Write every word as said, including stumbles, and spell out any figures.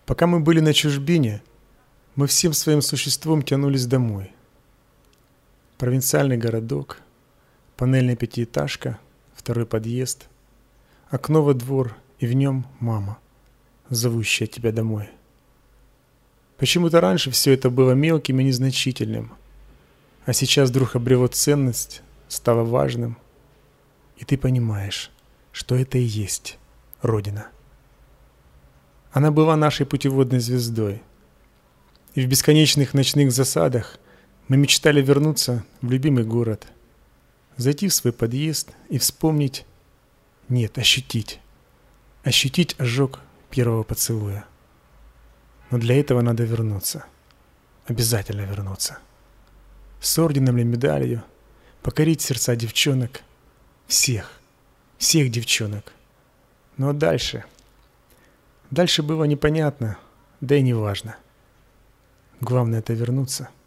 Пока мы были на чужбине, мы всем своим существом тянулись домой. Провинциальный городок, панельная пятиэтажка, второй подъезд, окно во двор, и в нем мама, зовущая тебя домой. Почему-то раньше все это было мелким и незначительным, а сейчас вдруг обрело ценность, стало важным, и ты понимаешь, что это и есть Родина. Она была нашей путеводной звездой, и в бесконечных ночных засадах мы мечтали вернуться в любимый город, зайти в свой подъезд и вспомнить, нет, ощутить, ощутить ожог первого поцелуя. Но для этого надо вернуться, обязательно вернуться. С орденом или медалью покорить сердца девчонок, всех, всех девчонок. Ну а дальше? Дальше было непонятно, да и не важно. Главное — это вернуться.